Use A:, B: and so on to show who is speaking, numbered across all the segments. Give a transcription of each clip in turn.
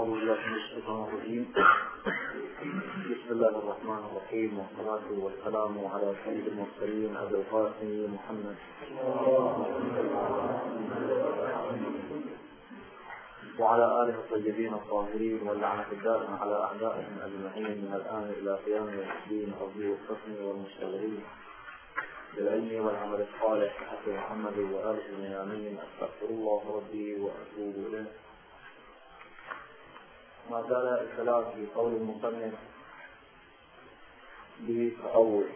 A: أعوذ بالله من الشيطان الرجيم. بسم الله الرحمن الرحيم، والصلاة والسلام على سيد المرسلين أبي القاسم محمد وعلى آله الطيبين الطاهرين، واللعنة الدائمة على أعدائهم أجمعين من الآن إلى قيام الدين، ربي والقسم والمشتغلين بالعلم والعمل الصالح حتى محمد وآله الميامين. أستغفر الله ربي وأتوب إليه. ما زال الكلام في قول المصنف بتأول،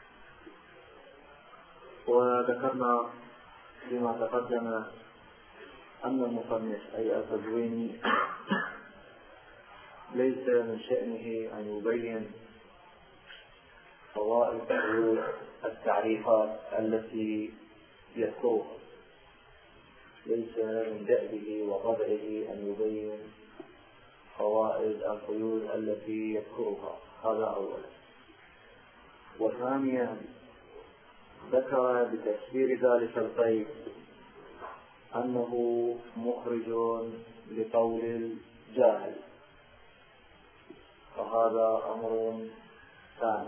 A: وذكرنا فيما تقدم أن المصنف أي التدويني ليس من شأنه أن يبين فوائد التعريفات التي يذكرها، ليس من دأبه وطبعه أن يبين فوائد القيود التي يذكرها، هذا أولا. وثانيا ذكر بتفسير ذلك القيد أنه مخرج لقول الجاهل، فهذا أمر ثاني.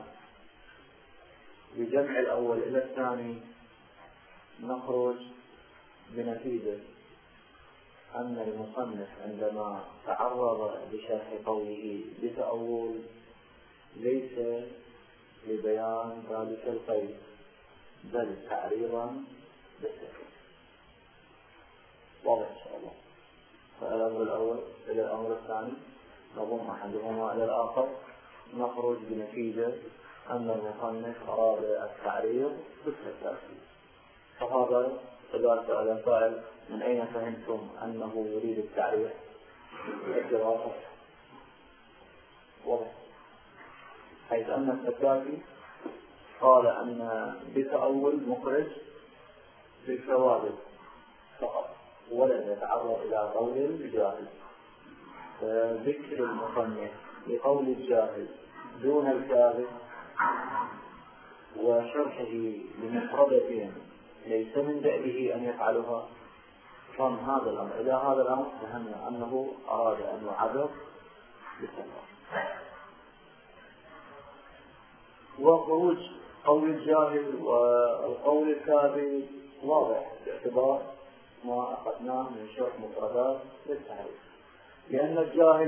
A: بجمع الأول إلى الثاني نخرج بنتيجة أن المصنف عندما تعرض لشرح قوله بتأول ليس لبيان ذلك القيد، بل تعريضا بالسكن. واضح إن شاء الله. فالأمر الأول إلى الأمر الثاني نضم أحدهما إلى الآخر، نخرج بنتيجة أن المصنف أراد التعريض بالسكن. فهذا إذا سأل سائل من أين فهمتم أنه يريد التعريض؟ الدراسة واضح، حيث أن السكاكي قال أن بتأول مخرج للثوابت فقط ولم يتعرض إلى قول الجاهل. فذكر المصنف لقول الجاهل دون الكاذب وشرحه لمفردة ليس من دأبه أن يفعلها، فهم هذا الأمر. إلى هذا الأمر فهمنا أنه أراد أن يعرض بالسكن. وخروج قول الجاهل والقول الكاذب واضح باعتبار ما أخذناه من شرح مفردات للتعريف، لأن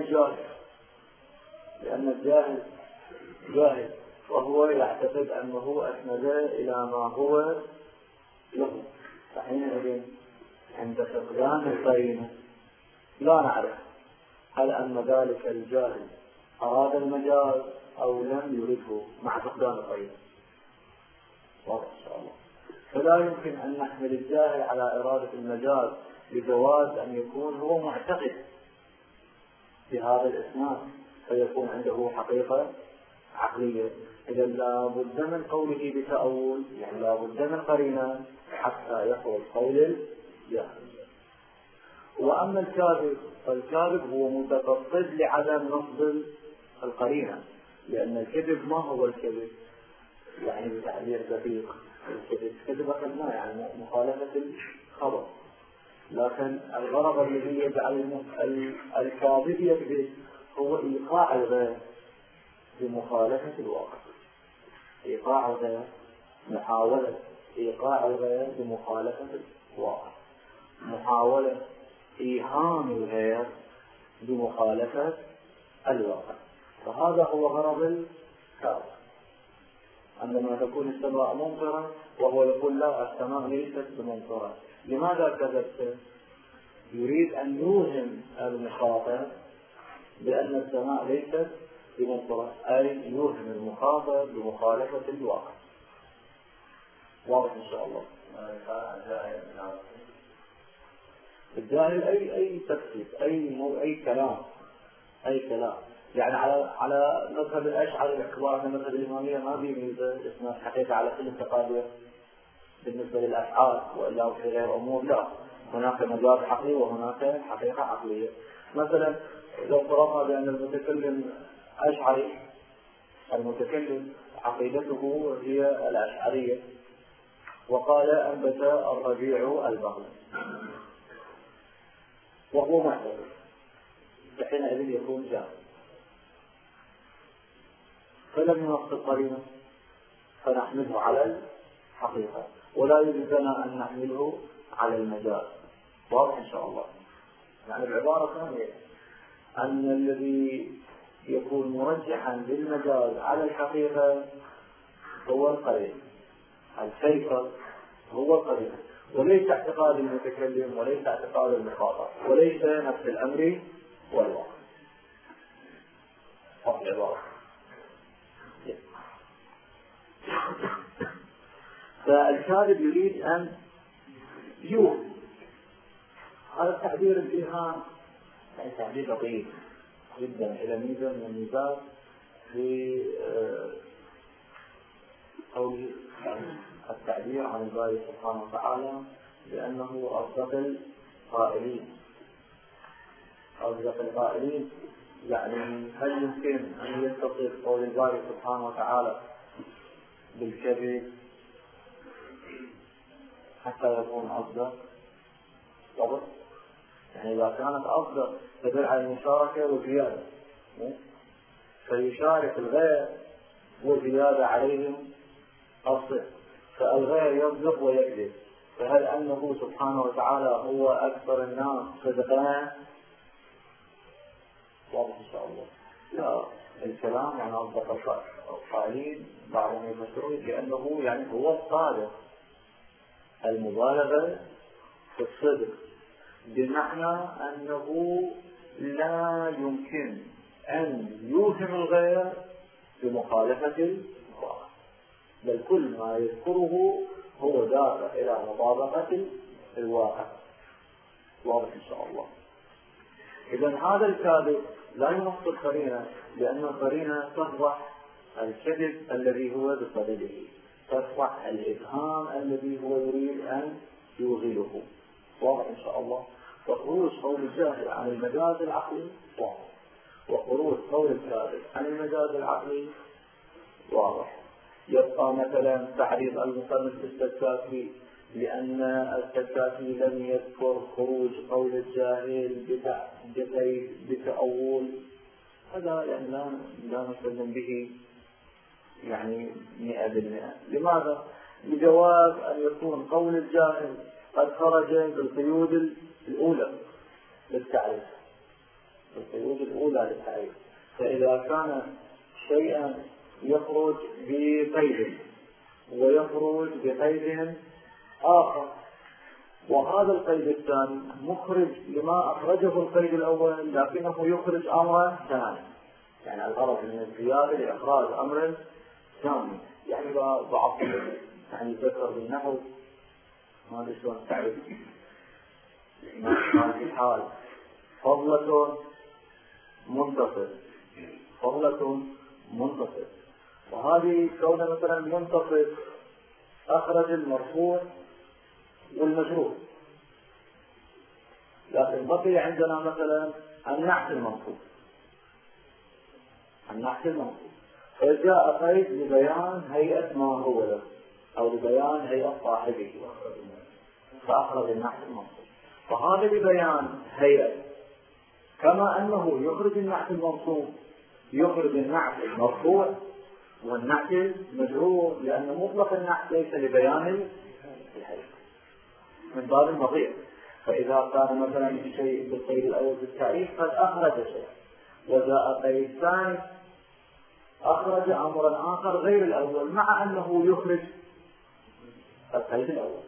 A: الجاهل جاهل وهو يعتقد أنه أسند إلى ما هو له، فحينئذ عند فقدان القرينة لا نعرف هل أن ذلك الجاهل أراد المجاز أو لم يرده مع فقدان القرينة. واضح إن شاء الله. فلا يمكن أن نحمل الجاهل على إرادة المجاز بجواز أن يكون هو معتقد بهذا الإسناد فيكون عنده حقيقة عقلية. إذا لا بد من قوله بتأول، يعني لا بد من قرينة حتى يخرج قول الجاهل. وأما الكاذب فالكاذب هو متقصد لعدم نصب القرينة، لأن الكذب ما هو الكذب؟ يعني بتعبير دقيق الكذب كذب أخذناه يعني مخالفة الخبر، لكن الغرض الذي يجعل الكاذب يكذب هو إيقاع الغير بمخالفة الواقع، إيقاع الغير، محاولة إيقاع الغير بمخالفة الواقع، محاولة إيهام الغير بمخالفة الواقع. فهذا هو غرض الكاذب. عندما تكون السماء ممطرة وهو يقول لا السماء ليست بممطرة، لماذا كذبت؟ يريد أن يوهم المخاطب بأن السماء ليست بممطرة، أي يوهم المخاطب بمخالفة الواقع. واضح إن شاء الله. الجاهل أي تفسير أي كلام يعني على مذهب الأشعري الكبار من مذهب الإمامية ما بيميز اسمه حقيقة على كل التقادير بالنسبة للأفعال، وإلا في غير أمور لا، هناك مجاز عقلي وهناك حقيقة عقلية. مثلا لو فرضنا بأن المتكلم أشعري، المتكلم عقيدته هي الأشعرية، وقال أنبت الربيع البغل وهو معتبر، فحينئذ يكون جاهل. فلم ينص القرينة فنحمله على الحقيقة، ولا يجوز لنا أن نحمله على المجاز. واضح إن شاء الله. يعني العبارة ثانية أن الذي يكون مرجحا للمجاز على الحقيقة هو القرين، الفيصل هو القرين، وليس اعتقاد المتكلم وليس اعتقاد المخاطب وليس نفس الأمر والواقع. العبارة فالكاذب يريد أن يوهم. هذا التعبير الإيهام يعني تعبير لطيف جدا، إلى ميزة من الميزات في قول التعبير عن الباري سبحانه وتعالى لأنه أصدق القائلين. يعني هل يمكن أن يتصف قول الباري سبحانه وتعالى بالكذب حتى يكون أصدق؟ طبعا يعني إذا كانت أصدق تدل على المشاركة وزيادة، فيشارك الغير وزيادة عليهم الصدق، فالغير يصدق ويكذب، فهل أنه سبحانه وتعالى هو أكثر الناس صدقا؟ واضح إن شاء الله. لا، الكلام يعني أصدق القائلين بعضهم يفسرون بأنه يعني هو الصادق، المبالغة في الصدق، بمعنى أنه لا يمكن أن يوهم الغير بمخالفة الواقع، بل كل ما يذكره هو دافع إلى مطابقة الواقع. واضح إن شاء الله. إذن هذا الكاذب لا ينص القرينة، لأن القرينة تفضح الكذب الذي هو بصدده، تفضح الإبهام الذي هو يريد أن يوغله. واضح إن شاء الله. وخروج قول الجاهل عن المجاز العقلي واضح، وخروج قول الكاذب عن المجاز العقلي واضح. يبقى مثلا تعريض المصنف السكاكي، لأن السكاكي لم يذكر خروج قول الجاهل بتأول، هذا يعني لا نسلم به يعني 100%. لماذا؟ لجواز أن يكون قول الجاهل قد خرج بالقيود الأولى للتعريف، فإذا كان شيئا يخرج بقيد ويخرج بقيد آخر، وهذا القيد الثاني مخرج لما أخرجه القيد الأول لكنه يخرج أمرا ثاني، يعني الغرض من الزيادة لإخراج أمر ثاني. يعني بعض يعني ذكر بالنحو ما أدري شلون تعرف ما في حال فضلة منتصف، وهذه كون مثلا منتصف أخرج المرفوع والمجرور، لكن بقي عندنا مثلا النحت المنصوب، فجاء قيد لبيان هيئة ما هو له أو لبيان هيئة صاحبه، فأخرج النحت المنصوب، فهذا لبيان هيئة، كما أنه يخرج النحت المنصوب يخرج النحت المرفوع والنحت المجرور، لأن مطلق النحت ليس لبيان الهيئة من باب المضيع. فإذا كان مثلا شيء بالقيد الأول بالتعريف قد أخرج شيء، وجاء قيد ثاني أخرج أمرا آخر غير الأول مع أنه يخرج القيد الأول.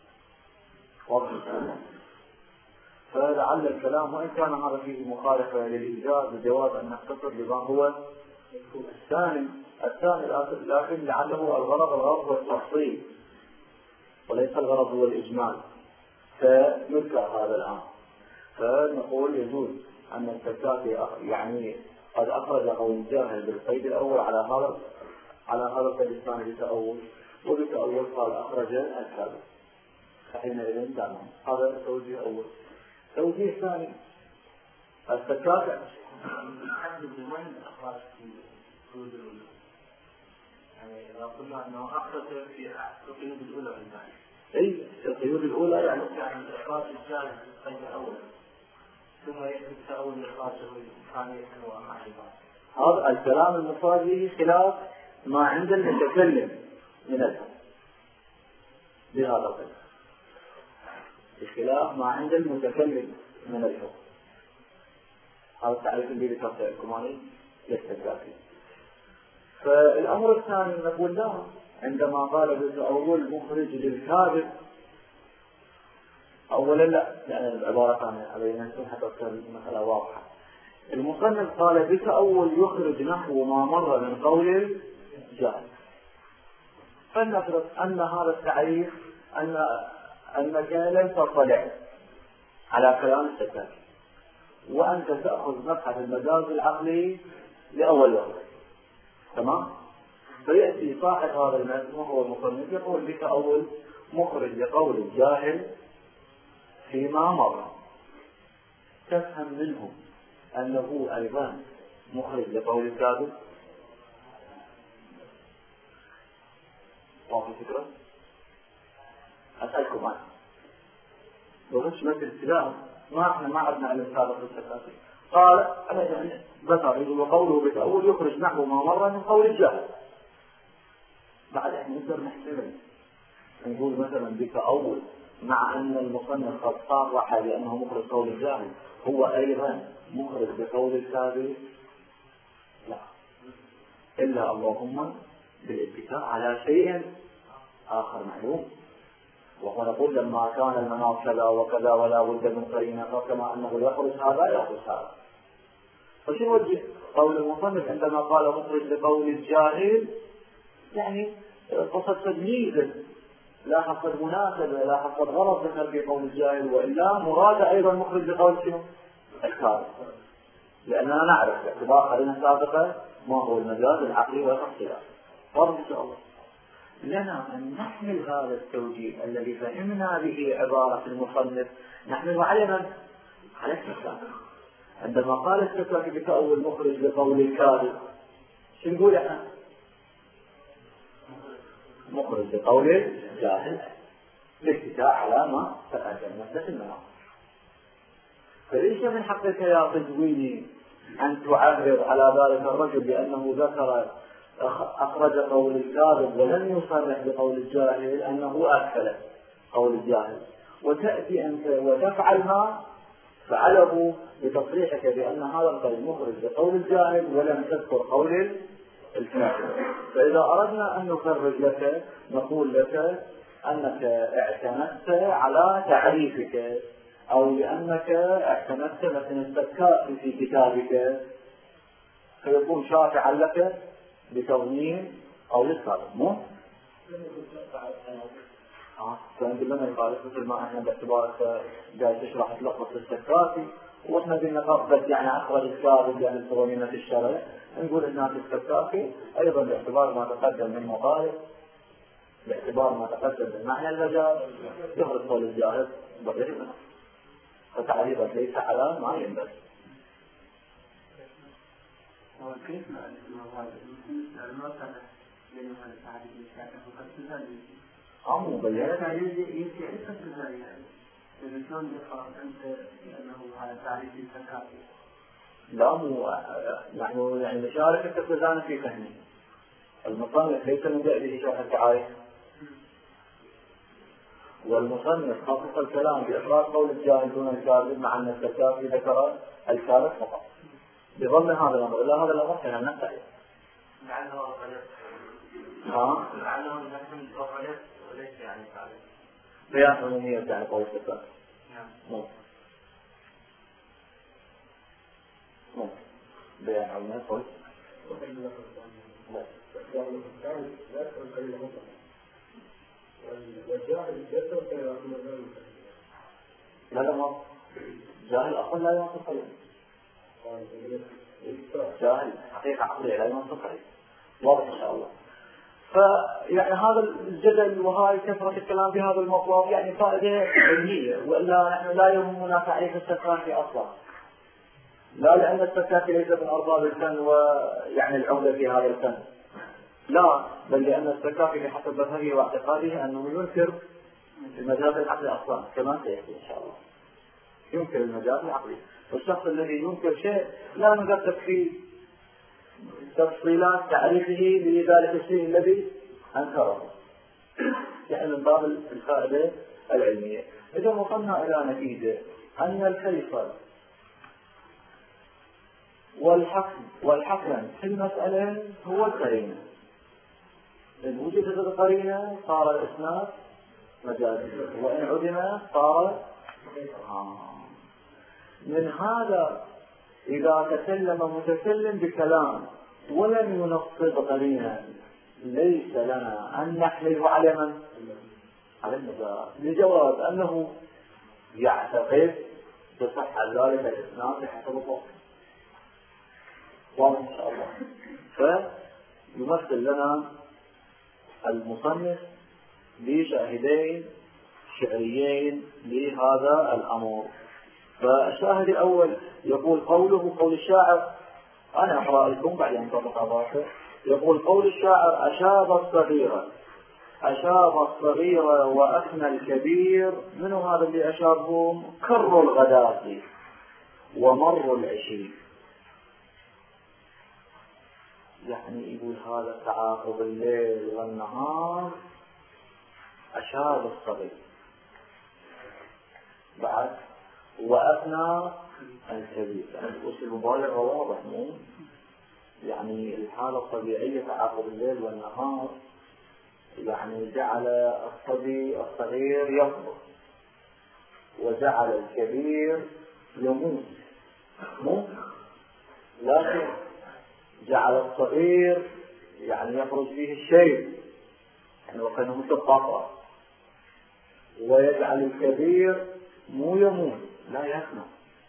A: فلعل الكلام وإن كان هذا فيه مخالفة للإيجاز بجواز أن نختصر بما هو الثاني لكن لعله الغرض هو التفصيل وليس الغرض هو الإجمال، فنذكر هذا الآن. فنقول يجوز أن السكاكي يعني قد أخرج قول الجاهل بالقيد الأول على هذا القيد الثاني بتأول، وبتأول قال أخرج الكاذب، فحينئذ تمام. هذا توجيه أول. توجيه ثاني، السكاكي يحدد وين أخرج في القيود الأولى، يعني إذا قلنا أنه أخرج في القيود الأولى والثانية، أي القيود الأولى يعني إخراج الجاهل بالقيد الأول ثم هذا الكلام المفاجئ خلاف ما عند المتكلم من الحكم بهذا القدر، بخلاف ما عند المتكلم من الحكم. هذا التعريف اللي ذكرته الكماني للسكاكي. فالأمر الثاني نقول لا، عندما قال بالأول مخرج للكاذب، أولا لا، يعني العبارة ثانية علينا نكون حتى تصير المسألة واضحة. المصنف قال بك أول يخرج نحو ما مر من قول الجاهل. فلنفرض أن هذا التعريف أنك لم تطلع على كلام السكاكي، وأنت تأخذ مبحث المجاز العقلي لأول وقت، تمام؟ فيأتي صاحب هذا المتن وهو المصنف يقول بك أول مخرج لقول الجاهل فيما مر، تفهم منه أنه أيضا مخرج لقول الكاذب. واضح الفكرة؟ أسألكم أنا لو غش مثل السلام احنا ما عدنا على السابق السكاكي، قال أنا يعني ذكر وقوله بتأول يخرج نحو ما مر من قول الجاهل. بعد احنا نقدر نحتمل نقول مثلا بك أول مع أن المصنف قد صرح بأنه مخرج قول الجاهل هو أيضا مخرج بقول الكاذب؟ لا، إلا اللهم بالاتكاء على شيء آخر معلوم، وهو نقول لما كان المناط كذا وكذا ولا بد من قرينة، فكما أنه يخرج هذا يخرج هذا. فشو وجه قول المصنف عندما قال مخرج لقول الجاهل؟ يعني قصد تمييزا، لا حصل مناسبة، لا حصل غلط ذكر في قول الجاهل، وإلا مراد أيضا مخرج لقول شنو؟ الكاذب، لأننا نعرف باعتبار قرينة سابقة ما هو المجاز العقلي والاختلاف. واضح إن شاء الله. لنا أن نحمل هذا التوجيه الذي فهمنا به عبارة المصنف نحمله على من؟ على السكاكي. عندما قال السكاكي بك أول مخرج لقول الكاذب، شو نقول احنا؟ مخرج لقول الجاهل بالاتكاء على ما تقدم مثل المناط. فليس من حقك يا قزويني أن تعرض على ذلك الرجل بأنه ذكر أخرج قول الكاذب ولم يصرح بقول الجاهل أنه أكفل قول الجاهل، وتأتي أنت وتفعل ما فعله بتصريحك بأن هذا القول مخرج بقول الجاهل ولم تذكر قول الكاذب. فإذا أردنا أن نخرج لك نقول لك أنك اعتمدت على تعريفك، أو لأنك اعتمدت مثلا السكاكي في كتابك، فيكون شافعا لك بتضمين قول الكاذب. مو؟ فأنت لما يقال مثل ما احنا باعتبارك جاي تشرح تلخص السكاكي، واحنا قلنا قصدك يعني أخرج الكاذب يعني القوانين في الشرع، نقول إنها في السكاكي أيضا باعتبار ما تقدم من مقالب، باعتبار ما تقدم من معنى المجال يخرج قول الجاهل بغير منه، فتعريضا ليس على ما ينبغي.
B: وكيف ما كان بين هذا التعريف الشائع وقد تزال
A: مو بيان
B: يمكن أن تزال يعني شلون يقرأ أنت أنه هذا تعريف السكاكي؟
A: لا مو يعني نشارك التزان في فهمه. المصنف ليس من ذئبه شرح التعاريف، والمصنف خصص الكلام بإخراج قول الجاهل دون الكاذب، مع أن السكاكي ذكر الكاذب فقط. بظن هذا الأمر، إلا هذا الأمر كان نفسه
B: لعله أقلت لعله نحن أقلت وليس يعني تعريف
A: بيان عمومية يعني قول السكاكي. نعم بيان عمومية قول لا ما جاهل أصلا لا ينصف عليه، جاهل حقيقة عقلية لا ينصف عليه. واضح إن شاء الله. فيعني هذا الجدل وهاي كثرة الكلام بهذا المطلب يعني فائدة علمية، وإلا نحن لا يهمنا تعريف السكاكي أصلا، لا لأن السكاكي ليس من أرباب الفن ويعني العمدة في هذا الفن، لا، بل لأن السكاكي بحسب مذهبه واعتقاده أنه ينكر المجاز العقلي أصلا، كما سيأتي إن شاء الله ينكر المجاز العقلي. والشخص الذي ينكر شيء لا نقدر فيه تفصيلات تعريفه لذلك الشيء الذي أنكره، يعني من باب الفائدة العلمية. إذا وصلنا إلى نتيجة أن الفيصل والحكم في المسألة هو القرينة. إن وجدت القرينة صار الإسناد مجازي، وإن عدم صار من هذا إذا تكلم متكلم بكلام ولم ينصب قرينة ليس لنا أن نحمله على من؟ على المجاز، لجواز أنه يعتقد بصحة ذلك الإسناد بحسب الضبط. واضح إن شاء الله. فيمثل لنا المصنف بشاهدين شعريين لهذا الأمر. فالشاهد الأول يقول قوله قول الشاعر، أنا أقرأ لكم بعد أن تطلق باطل. يقول قول الشاعر أشاب الصغير وأثنى الكبير. من هذا اللي أشابهم؟ كر الغداة ومر العشي. يعني يقول هذا تعاقب الليل والنهار أشاب الصغير، بعد وأثنى الكبير. يعني الأصل المبالغة واضح، مو يعني الحالة الطبيعية تعاقب الليل والنهار، يعني جعل الصبي الصغير يكبر وجعل الكبير يموت، لكن جعل الصغير يعني يخرج فيه الشيء، يعني وكانه مثل قطرة، ويجعل الكبير مو يموت لا يفنى.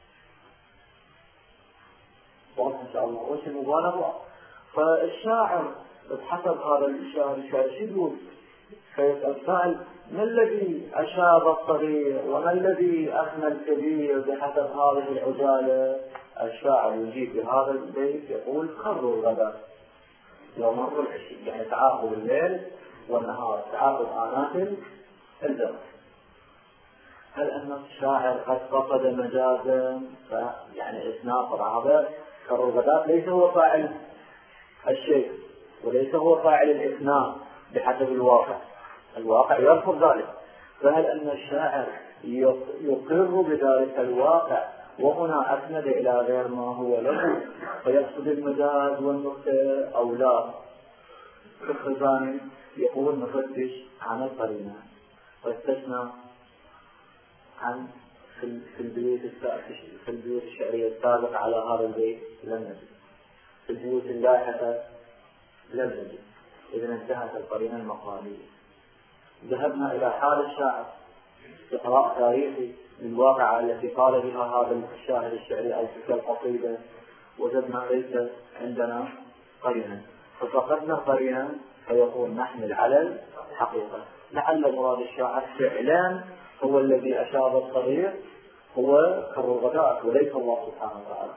A: واضح إن شاء الله. وش المبالغة؟ فالشاعر بحسب هذا الشاعر شو يقول؟ فيسأل ما الذي أشاب الصغير وما الذي أثنى الكبير بحسب هذه العجالة؟ الشاعر يجيب بهذا البيت يقول كر الغداة ومر العشي، يعني تعاقب الليل والنهار، تعاقب آنات الزمن. هل أن الشاعر قد قصد مجازا؟ يعني إثناء هذا كر الغداة ليس هو فاعل الشيء وليس هو فاعل الإثناء بحسب الواقع يرفض ذلك. فهل أن الشاعر يقر بذلك الواقع وهنا أسند إلى غير ما هو له فيقصد المجاز والنكتة أو لا؟ الخزاني يقول نفتش عن القرينة واستثنى عن في البيوت الشعرية السابقة على هذا البيت لم نجد، في البيوت اللاحقة لم نجد. إذا انتهت القرينة المقالية. ذهبنا إلى حال الشاعر استقراء تاريخي للواقعة التي قال بها هذا الشاعر الشعري أو تلك القصيدة، وجدنا ليس عندنا قرينة، ففقدنا قرينة فيكون نحمل على الحقيقة. لعل مراد الشاعر فعلا هو الذي أشاب الصغير هو كر الغداة وليس الله سبحانه وتعالى.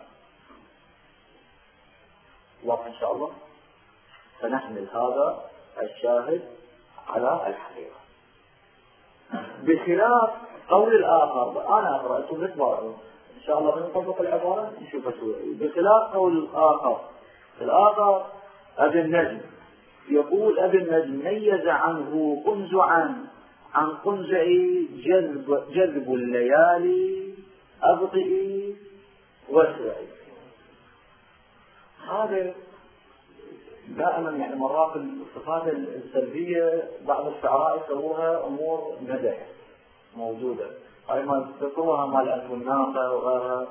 A: واضح إن شاء الله. فنحمل هذا الشاهد على الحقيقة، بخلاف قول الآخر. أنا أقرأ بإخباره إن شاء الله بنطبق العبارة نشوف شوي. بخلاف قول الآخر أبي النجم يقول أبي النجم ميز عنه قنزعا عن قنزعي جذب الليالي أبطئي واسرعي. هذا دائما يعني مرات الصفات السلبية بعض الشعراء يسووها أمور مدح موجودة، هاي ما تذكروها مال ألف الناقة وغيرها.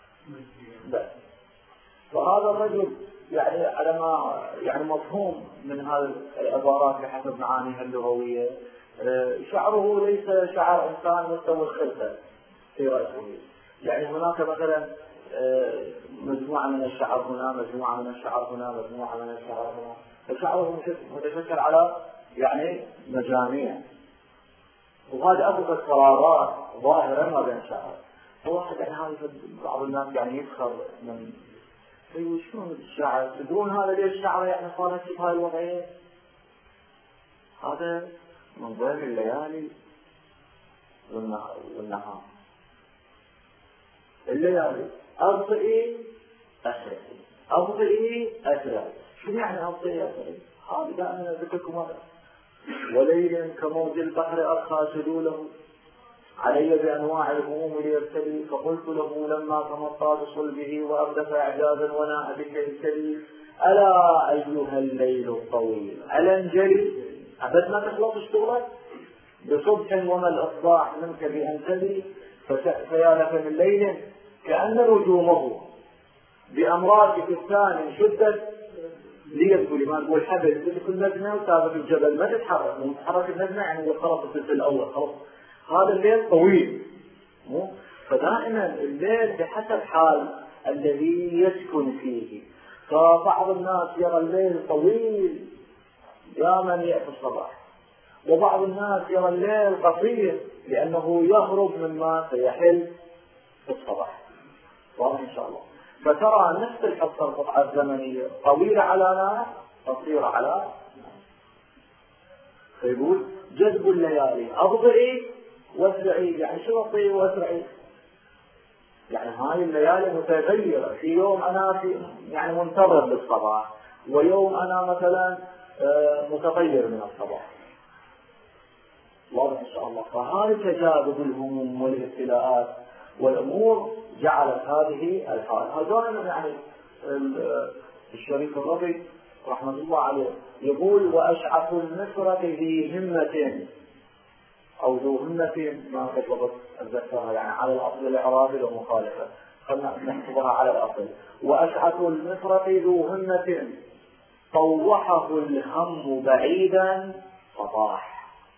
A: فهذا الرجل يعني على ما يعني مفهوم من هذه العبارات بحسب معانيها اللغوية، شعره ليس شعر إنسان مستوى الخلفة في رأسه. يعني هناك مثلا مجموعة من الشعر هنا، مجموعة من الشعر هنا، مجموعة من الشعر هنا، فشعره متشكل على يعني مجاميع، وهذا أبرز قرارات ظاهرة ما بين الشعر. فواحد يعني هذا بعض الناس يعني يسخر من يقول شلون الشعر، تدرون هذا ليش الشعر يعني صارت في هاي الوضعية؟ هذا من ضمن الليالي والنهار. الليالي أبطئي أسرعي، أبطئي أسرعي. شو يعني أبطئي أسرعي؟ هذا دائما ذكركم هذا. وليل كموج البحر أرخى سدوله علي بأنواع الهموم ليبتلي، فقلت له لما تمطى بصلبه وأردف إعجازا وناء بالكلي ألا أيها الليل الطويل ألا انجلي، أبد ما تخلص اشتغلك بصبح وما الإصباح منك بأنتلي، فيا لك من ليل كأن نجومه بأمراض كتان شدت ليبكوا. لما نقول حبل تدخل النجمة وثابت الجبل ما تتحرك، ومتحرك النجمة يعني خلاص الثلث الأول خلاص. هذا الليل طويل، فدائما الليل بحسب حال الذي يسكن فيه. فبعض الناس يرى الليل طويل يا من يأتي الصباح، وبعض الناس يرى الليل قصير لأنه يهرب مما سيحل في الصباح. واضح إن شاء الله. فترى نفس الحصة القطعة الزمنية طويلة على ناس قصيرة على ناس. فيقول جذب الليالي أبطئي واسرعي، يعني شو أبطئي واسرعي؟ يعني هاي الليالي متغيرة. في يوم أنا يعني منتظر للصباح، ويوم أنا مثلا متغير من الصباح. واضح إن شاء الله. فهذه تجاذب الهموم والابتلاءات والأمور جعلت هذه الحال. هذا يعني الشريف الربيع رحمة الله عليه يقول وأشعث المسرة ذي همة أو ذو همة، ما كتبت أتذكرها يعني على الأصل الإعرابي ومخالفة، خلنا نحفظها على الأصل. وأشعث المسرة ذو همة طوحه الهم بعيدا فطاح.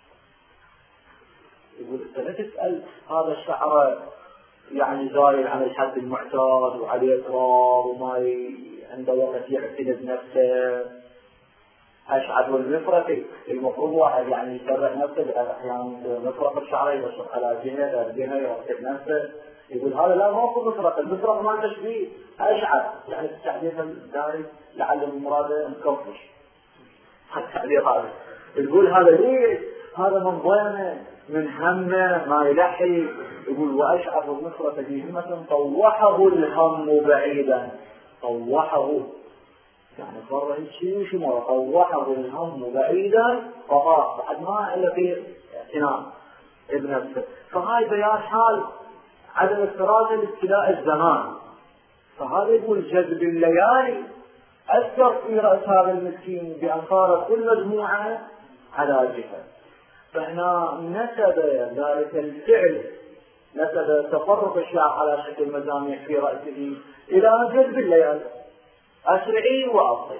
A: يقول أنت لا تسأل هذا الشعر يعني زايد عن الحد المعتاد وعليه إصرار وما عنده وقت يعتمد نفسه. أشعث المفرق المفروض واحد يعني يسرح نفسه أحيانا مفرق الشعر يبصق على جهة يرتب نفسه. يقول هذا لا ما هو مفرق، المفرق ما تشبيه أشعث يعني التعبير الداري لعل المراد مكفش التعبير هذا. يقول هذا ليش؟ هذا من ضيمه من همه ما يلحي. يقول وأشعث المفرق ذي همة طوحه الهم بعيدا. طوحه يعني صار شيء شو مرة طوحه الهم بعيدا فطاح بعد ما إلا في اعتناء ابن نفسه. فهاي بيان حال عدم استرادة لابتلاء الزمان. فهذا يقول جذب الليالي أثر في رأس هذا المسكين بأن صارت كل مجموعة على جهة. فهنا نسب ذلك الفعل، نسب تفرق الشعر على شكل مجاميع في رأسه إلى جذب الليالي أسرعي وأبطئي.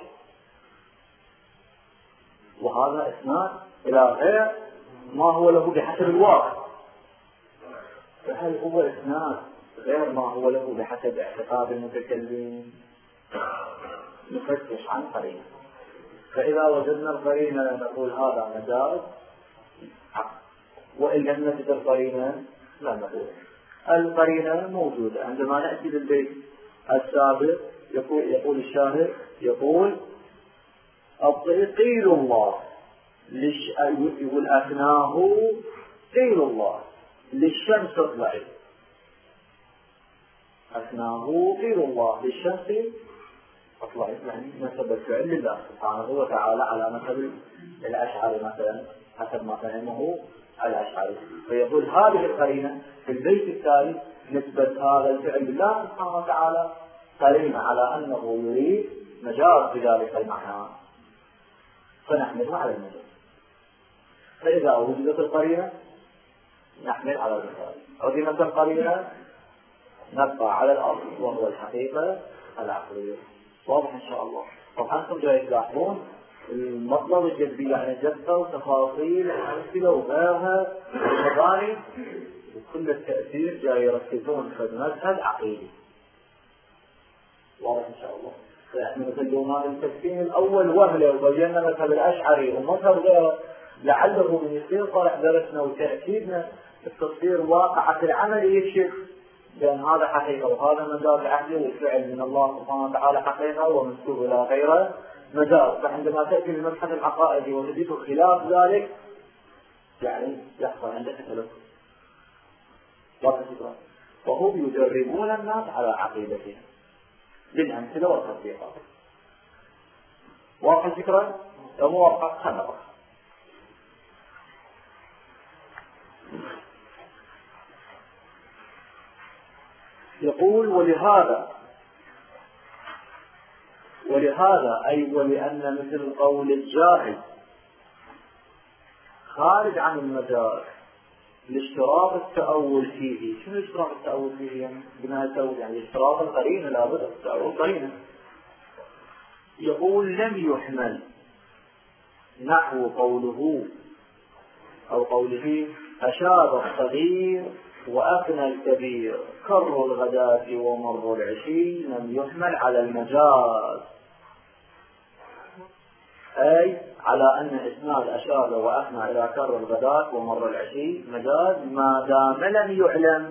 A: وهذا إسناد إلى غير ما هو له بحسب الواقع. فهل هو إسناد غير ما هو له بحسب اعتقاد المتكلم؟ نفتش عن قرينة. فإذا وجدنا القرينة نقول هذا مجاز، وإن لم نجد القرينة لا نقول. القرينة موجودة. عندما نأتي للبيت السابق يقول الشاهد يقول أبطئ قيل الله يقول أثناه قيل الله للشمس اطلعي. أثناه قيل الله للشمس اطلعي، يعني نسب الفعل لله سبحانه وتعالى على مثل الأشعري مثلا حسب ما فهمه الأشعري. فيقول هذه القرينة في البيت التالي نسبة هذا الفعل لله سبحانه وتعالى قرينة على أنه يريد مجاز بذلك المعنى، فنحملها على المجاز. فإذا وجدت القرينة نحمل على المجاز، عدمت القرينة نبقى على الأصل وهو الحقيقة العقلية. واضح إن شاء الله. طبعا أنتم جاي تلاحظون المطلب الجذبي يعني جذبة وتفاصيل الأمثلة وغيرها والمباني وكل التأثير جاي يركزون في المذهب عقيدي. واضح إن شاء الله. فإحنا مثل يومان التفسير الأول وهلة وبينا مثل الأشعري ومثل غيره لعله من يصير طالع درسنا وتأكيدنا التصوير واقعة العمل يكشف بأن هذا حقيقة وهذا مجاز عقلي والفعل من الله سبحانه وتعالى حقيقة ومنسوب إلى غيره مجاز. فعندما تأتي المبحث العقائدي وتجد خلاف ذلك يعني يحصل عندك تلف. وهم يجربون الناس على عقيدتهم بالأمثلة والتطبيقات. واضح الفكرة؟ لو مو واضحة خلنا. يقول ولهذا أي ولأن مثل قول الجاهل خارج عن المجال لاشتراط التأول فيه. شنو اشتراط التأول فيه؟ يعني بناء التأول يعني اشتراط القرينة، لابد التأول قرينة. يقول لم يحمل نحو قوله أو قوله أشاب الصغير وأفنى الكبير كر الغداة ومر العشي، لم يحمل على المجاز، أي على أن إسناد أشاب وأفنى إلى كر الغداة ومر العشي مجاز ما دام لم يعلم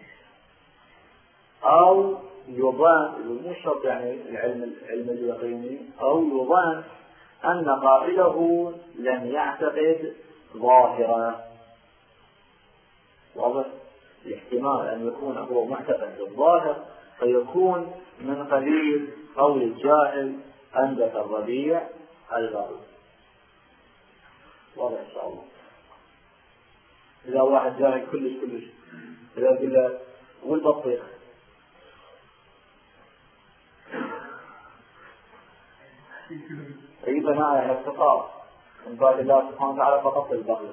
A: أو يظن، مو شرط يعني العلم اليقيني، أو يظن أن قائله لم يعتقد ظاهرا. واضح؟ الاحتمال أن يكون هو معتقد بالظاهر فيكون من قبيل قول الجاهل أنبت الربيع البر. واضح إن شاء الله. إذا واحد جاهل كلش إذا قل له والبطيخ أي بناء على الاختصار من بعد الله سبحانه وتعالى فقط البغل.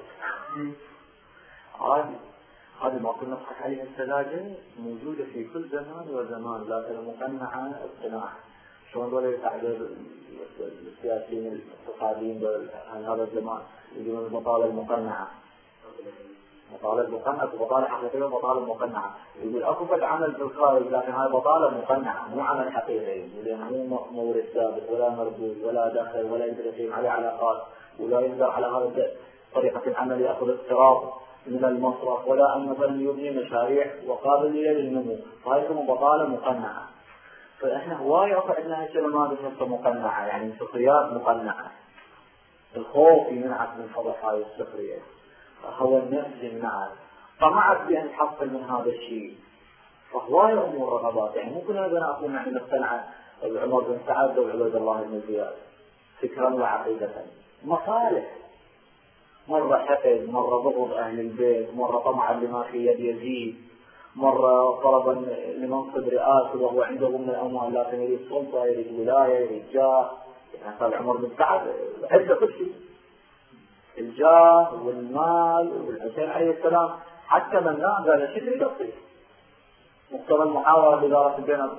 A: هذه ما كنا نضحك عليها السذاجة موجودة في كل زمان وزمان، لكن المقنعة اقتناع. شلون ولا يتعذر السياسيين الاقتصاديين هذا الزمان يجون المطالب المقنعة، مطالب مقنعة ومطالب حقيقية ومطالب مقنعة. يقول أكو فد عمل في الخارج لكن هاي مطالب مقنعة مو عمل حقيقي، لأنه مو مورد ثابت ولا مردود ولا دخل ولا يدري عليه علاقات ولا يقدر على هذا طريقة العمل يأخذ اقتراض من المصرف ولا أن مثلا يبني مشاريع وقابلية للنمو، فهاي كم مطالب مقنعة. فإحنا هواي أخذ عندنا هالكلمات نفسها مقنعة، يعني سخريات مقنعة. الخوف يمنعك من فضح هاي السخرية، هو النفس يمنعك، طمعت بأن تحصل من هذا الشيء. فهواي أمور رغبات، يعني ممكن أنا أكون يعني مقتنع عمر بن سعد وعبيد الله بن زياد فكرا وعقيدة، مصالح، مرة حقد، مرة بغض أهل البيت، مرة طمعا لما في يد يزيد، مرة طلبا لمنصب رئاسي وهو عنده من الأموال لكن يريد سلطة، يريد ولاية، يريد جاه. يعني قال عمر بن سعد عنده كل شيء، الجاه والمال والحسين عليه السلام، حتى من نام قال شو تريد تصير مقتضى المحاورة بإدارة البينات.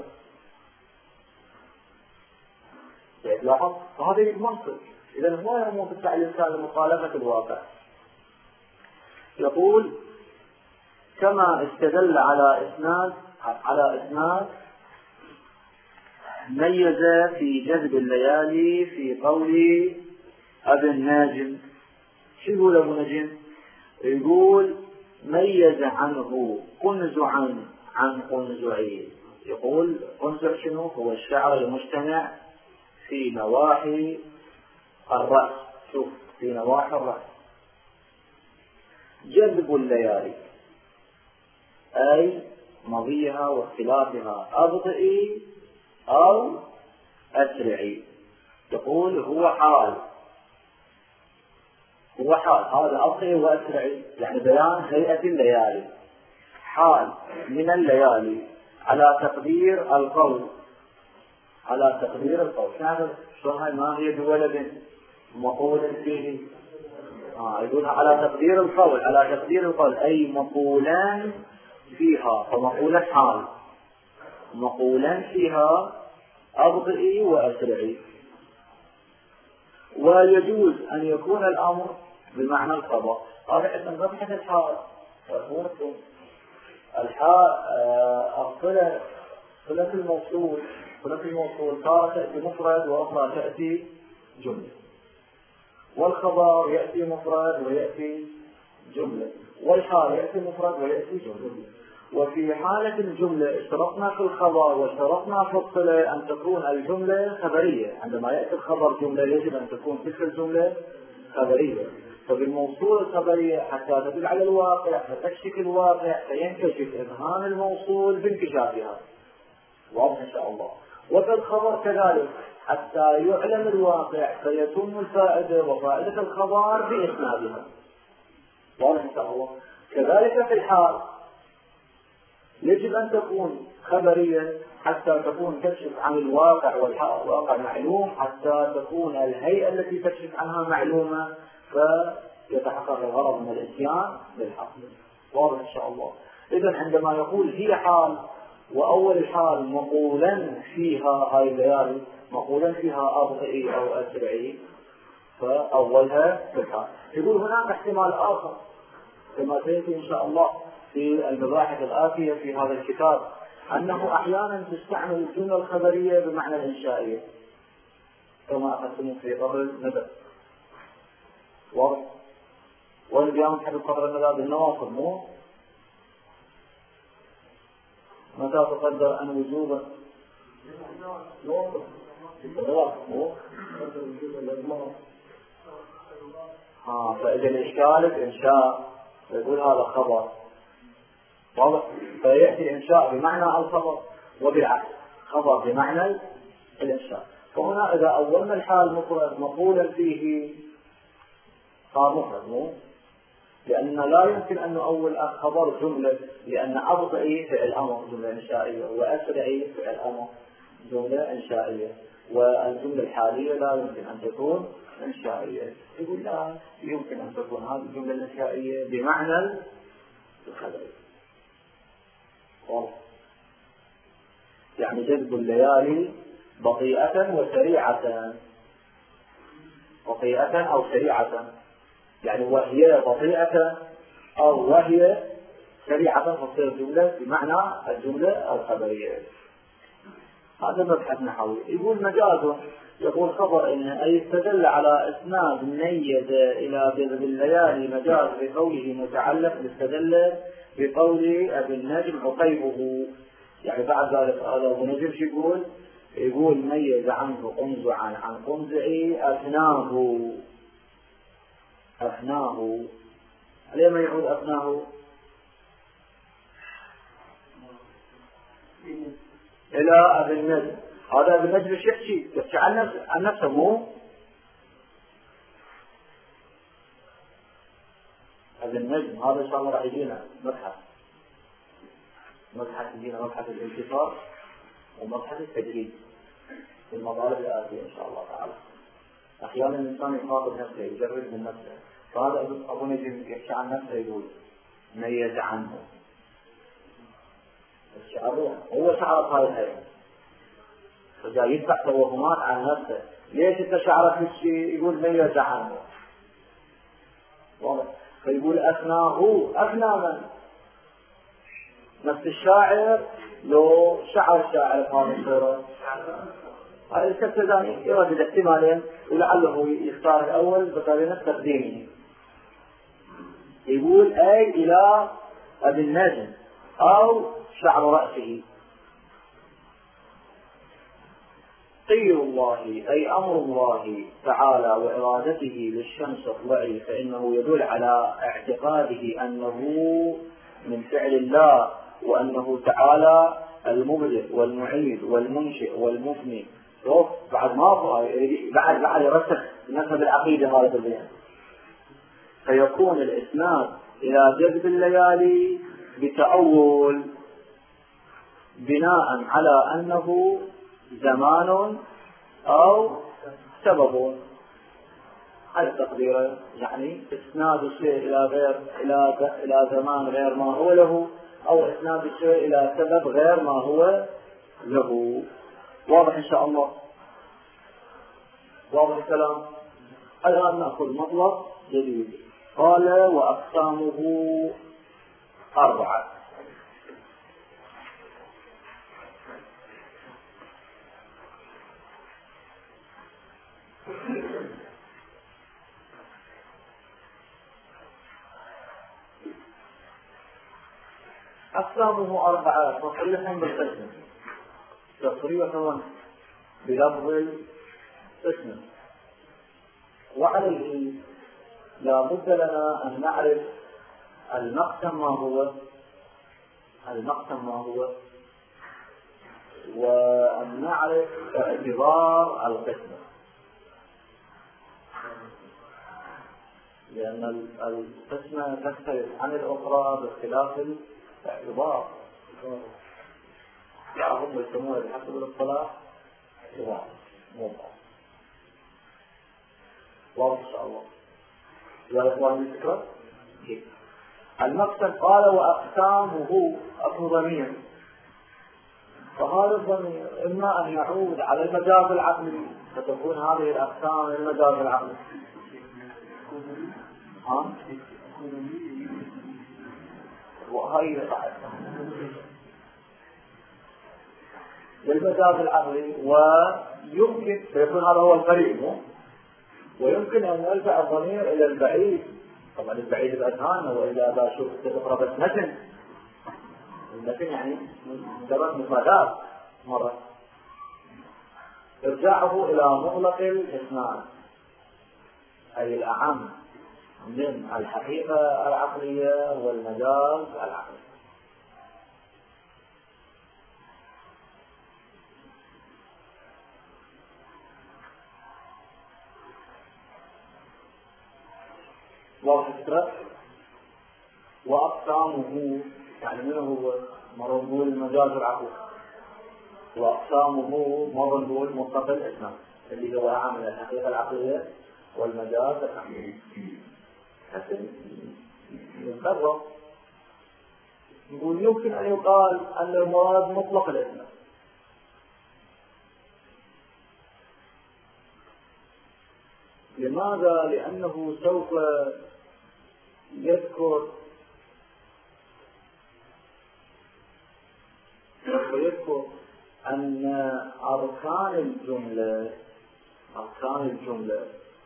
A: لاحظ فهذا المنصب. إذا هو يرمو تدفع الإنسان لمخالفة الواقع. يقول كما استدل على إسناد ميز في جذب الليالي في قول أبي الناجم. شو يقول أبو نجم؟ يقول ميز عنه قنزعا عن قنزعين. يقول قنزع شنو؟ هو الشعر المجتمع في نواحي الرأس. شوف في نواحي الرأس. جذب الليالي أي مضيها واختلافها أبطئي أو أسرعي. يقول هو حال هذا أبطئي وأسرعي يعني بيان هيئة الليالي، حال من الليالي على تقدير القول. شلون هاي ما هي بولد مقول فيه؟ يقول على تقدير القول أي مقولان فيها، فمقولا حال مقولا فيها أبطئي وأسرعي. ويجوز أن يكون الأمر بمعنى القضاء. هذا اسم ضبحة الحال. صلة الموصول تارة تأتي مفرد وأخرى تأتي جملة، والخبر يأتي مفرد ويأتي جملة، والحال يأتي مفرد ويأتي جملة. وفي حالة الجملة اشترطنا في الخبر واشترطنا في الصلة أن تكون الجملة خبرية. عندما يأتي الخبر جملة يجب أن تكون تلك الجملة خبرية. فبالموصول الخبرية حتى تدل على الواقع فتكشف الواقع فينكشف إبهام الموصول بانكشافها. واضح إن شاء الله. وفي الخبر كذلك حتى يعلم الواقع فيتم الفائدة وفائدة الخبر بإسنادها. واضح إن شاء الله. كذلك في الحال يجب أن تكون خبرية حتى تكون تكشف عن الواقع والواقع معلوم، حتى تكون الهيئة التي تكشف عنها معلومة فيتحقق الغرض من الإتيان بالحق. واضح إن شاء الله. إذن عندما يقول هي حال وأول الحال مقولا فيها هاي الليالي مقولا فيها أبطئي أو أسرعي فأولها بالحال. يقول هناك احتمال آخر كما سيأتي إن شاء الله في المباحث الآتية في هذا الكتاب أنه أحيانا تستعمل الجملة الخبرية بمعنى الإنشائية كما أخذتم في قبل الندى. واضح؟ واليوم نحب قبل الندى بالنواصب مو؟ متى تقدر أن وجوبا؟ مو؟ فإذا الإشكال إنشاء يقول هذا خبر. واضح؟ فيأتي الإنشاء بمعنى الخبر وبالعكس خبر بمعنى الإنشاء. فهنا إذا أولنا الحال مفرد مقولا فيه صار مفرد مو؟ لأن لا يمكن أن نؤول خبر جملة، لأن أبطئي فعل أمر جملة إنشائية وأسرعي فعل أمر جملة إنشائية، والجملة الحالية لا يمكن أن تكون إنشائية. يقول لا يمكن أن تكون هذه الجملة الإنشائية بمعنى الخبر. يعني جذب الليالي بطيئة وسريعة، بطيئة أو سريعة، يعني وهي بطيئة أو وهي سريعة تصير جملة بمعنى الجملة الخبرية. هذا مبحث نحوي. يقول مجاز، يقول خبر إن أي استدل على إسناد ميز إلى جذب الليالي مجاز بقوله متعلق باستدل بقول أبي النجم عقيبه. يعني بعد ذلك أبو النجم شو يقول ميز عنه قنزعا عن قنزعي أفناه. ليه ما يعود أفناه؟ إلى أبي النجم. هذا أبي النجم يحكي عن نفسه مو؟ أبي النجم هذا إن شاء الله راح يجينا مبحث يجينا مبحث الانتصار ومبحث التجريد في المطالب الآتية إن شاء الله تعالى. أحيانا الإنسان يخاطب نفسه يجرد من نفسه، فهذا أبو نجم يحكي عن نفسه يقول ميز عنه الشعر هو شعرت هذا الهيئة، فجاء يدفع توهمات عن نفسه. ليش انت شعرت الشيء؟ يقول ميز عنه. فيقول أفنى من؟ نفس الشاعر لو شعر الشاعر هذه الصورة. هذا الكتاباني يردد احتمالين ولعله يختار الأول بطريقة تقديمه. يقول أي إلى أبي النجم أو شعر رأسه. طير الله أي أمر الله تعالى وإرادته للشمس اطلعي، فإنه يدل على اعتقاده أنه من فعل الله، وأنه تعالى المبدئ والمعيد والمنشئ والمفني. بعد ما بعد يرسخ نسب العقيدة هذا البيان. فيكون الإسناد إلى جذب الليالي بتأول بناء على أنه زمان أو سبب. هذا التقدير يعني إسناد الشيء إلى زمان غير ما هو له، أو إسناد الشيء إلى سبب غير ما هو له. واضح إن شاء الله؟ واضح الكلام؟ الآن نأخذ مطلب جديد. قال وأقسامه 4. أقسامه 4 تصريحا بالقسم، تصريحا بلفظ القسم، وعليه لا بد لنا أن نعرف المقسم ما هو وأن نعرف اعتبار القسمة، لأن القسمة تختلف عن الأخرى باختلاف الاعتبار. هم يسمونها بحسب الاصطلاح اعتبار موضع. واضح إن شاء الله يا إخواني الفكرة؟ المقسم قال وأقسامه أكو ضمير، فهذا الضمير إما أن يعود على المجاز العقلي فتكون هذه الأقسام المجاز العقلي. وهي صحيح للمجاز العقلي، ويمكن فيكون هذا هو القريب، ويمكن أن يرجع الضمير إلى البعيد، طبعا البعيد بأذهاننا وإلى ذا شوف تقرب المتن يعني مجرد مفردات مرة، ارجعه إلى مطلق الإثنان أي الأعم من الحقيقة العقلية والمجاز العقلي. واضح الفكرة؟ وأقسامه يعني منه هو مرة نقول المجاز العقلي، وأقسامه مرة نقول مطلق الإثنان اللي هو عامل الحقيقة العقلية والمجاز العقلي. حتى نقرر نقول يمكن أن يقال أن المراد مطلق الإثنان. لماذا؟ لأنه سوف يذكر أن أركان الجملة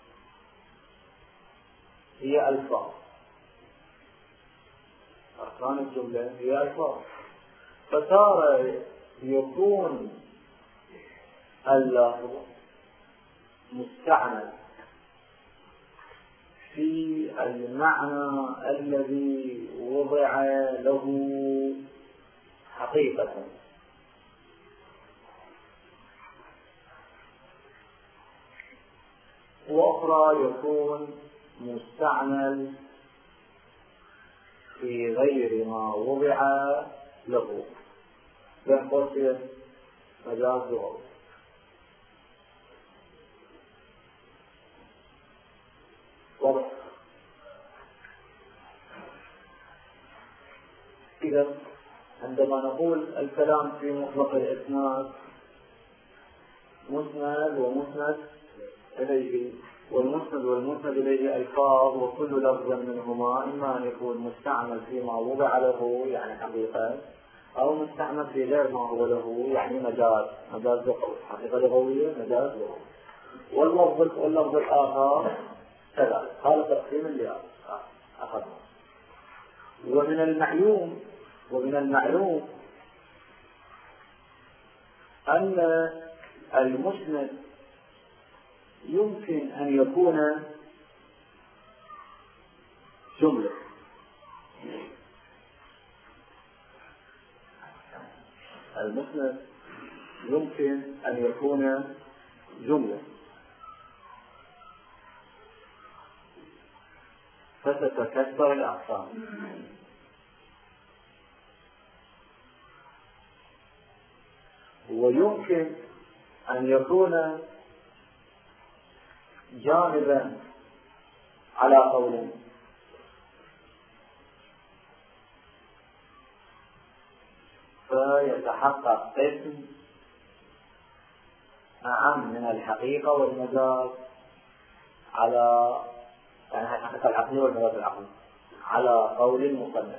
A: هي ألفاظ. أركان الجملة هي ألفاظ، فتارة يكون اللفظ مستعمل في المعنى الذي وضع له حقيقة، وأخرى يكون مستعمل في غير ما وضع له، يحصل مجاز لغوي. واضح؟ إذا عندما نقول الكلام في مطلق الإسناد مسند ومسند إليه، والمسند إليه ألفاظ، وكل لفظ منهما إما أن يكون مستعمل فيما وضع له يعني حقيقة، أو مستعمل في غير ما هو له يعني مجاز لغوي، حقيقة لغوية مجاز لغوي. واللفظ الآخر كذلك. هذا تقسيم اللي أخذنا. ومن المعلوم أن المسند يمكن أن يكون جملة، المسند يمكن أن يكون جملة، فتتكسر الأقسام. ويمكن أن يكون جانبا على قول، فيتحقق قسم أعم من الحقيقة والمجاز على يعني الحقيقة العقلية والمجاز العقلي على قول المصنف،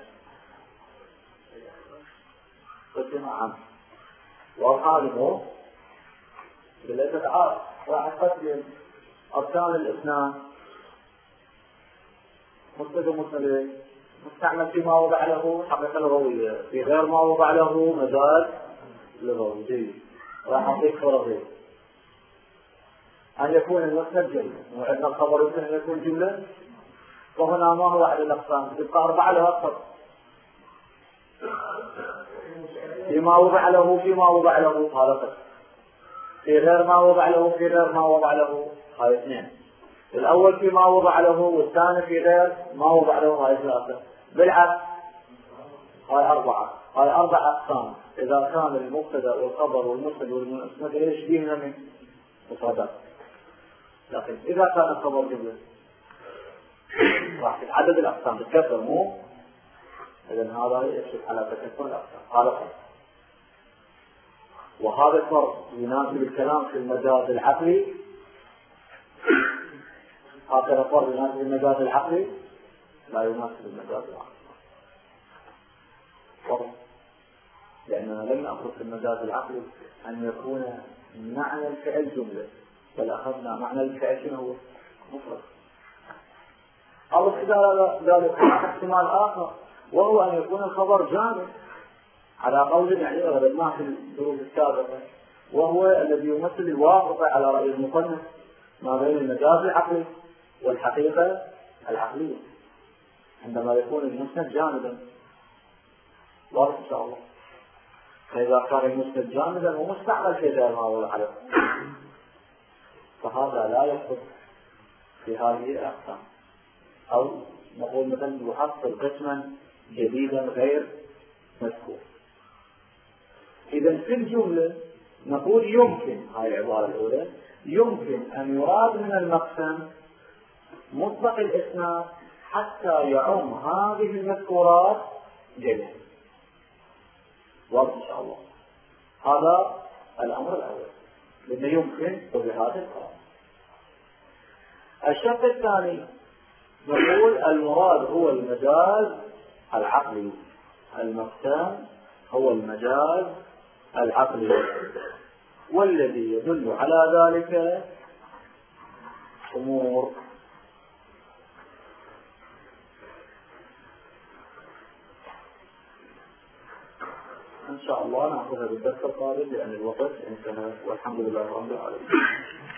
A: قسم أعم. وهذا بالذات راح أقسم أركان الإثنان مسند مستعمل فيما وضع له حقيقة لغوية، في غير ما وضع له مجاز لغوي. راح أعطيك فرضين: أن يكون المسند جملة، وعندنا الخبر يمكن أن يكون جملة وهنا ما هو أحد الأقسام، يبقى 4 له أكثر. فيما وضع له فيما وضع له هذا قسم، في غير ما وضع له في غير ما وضع له هاي 2. الأول فيما وضع له والثاني في غير ما وضع له هاي 3. بالعكس هاي 4. هاي 4 أقسام إذا كان المبتدأ والخبر والمسند والمسند إليه شبيه من مفردات. لكن إذا كان الخبر جملة راح تتعدد الأقسام تتكثر مو، إذن هذا يشرف على تكثر الأقسام. هذا فرق، وهذا الفرق يناسب الكلام في المجاز العقلي. هذا الفرق يناسب المجاز العقلي، لا يناسب المجاز العقلي. فرق، لأننا لم نأخذ في المجاز العقلي أن يكون معنى الفعل جملة، بل أخذنا معنى الفعل شنو هو؟ مفرد. أو ذلك احتمال آخر، وهو أن يكون الخبر جامد على قول يعني غلبناه في الدروس السابقة، وهو الذي يمثل الواقع على رأي المصنف ما بين المجاز العقلي والحقيقة العقلية، عندما يكون المسند جامدا. واضح إن شاء الله. فإذا كان المسند جامدا ومستعمل في غير ما وضع له فهذا لا يدخل في هذه الأقسام، أو نقول مثلا يحصل قسما جديدا غير مذكور. إذا في الجملة نقول يمكن، هاي العبارة الأولى، يمكن أن يراد من المقسم مطلق الإسناد حتى يعم هذه المذكورات جميعا. واضح إن شاء الله. هذا الأمر الأول، لأنه يمكن بهذا القرار. الشق الثاني نقول المراد هو المجاز العقلي، المقسم هو المجاز العقلي، والذي يدل على ذلك أمور. إن شاء الله نأخذها بالدرس القادم لأن الوقت انتهى، والحمد لله رب العالمين.